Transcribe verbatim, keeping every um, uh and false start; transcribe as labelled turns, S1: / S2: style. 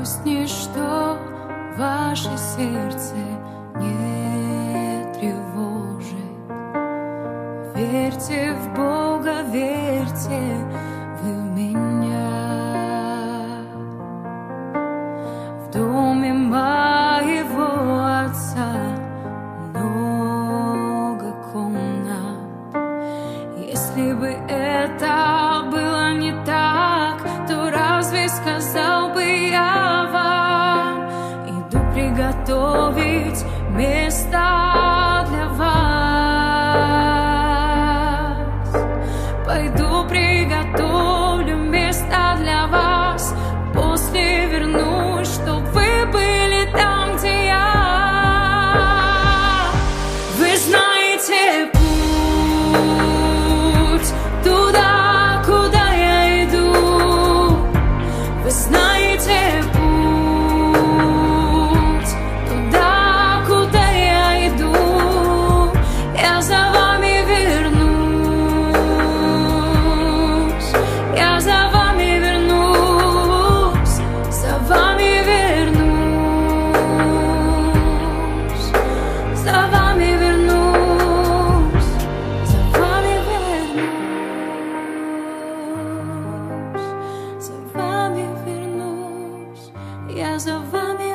S1: Пусть ничто ваше сердце не тревожит. Верьте в Бога, верьте вы в меня. В доме моего Отца много комнат. Если бы это было не так, то разве сказал бы я вам: иду приготовить место для вас. Пойду приготовлю место для вас, после вернусь, чтоб вы были там, где я. Вы знаете путь туда, куда я иду. Вы знаете путь туда, куда я иду. Я за вами вернусь. Я за вами вернусь. За вами вернусь. За вами вернусь. За вами вернусь. За вами вернусь. Я за вами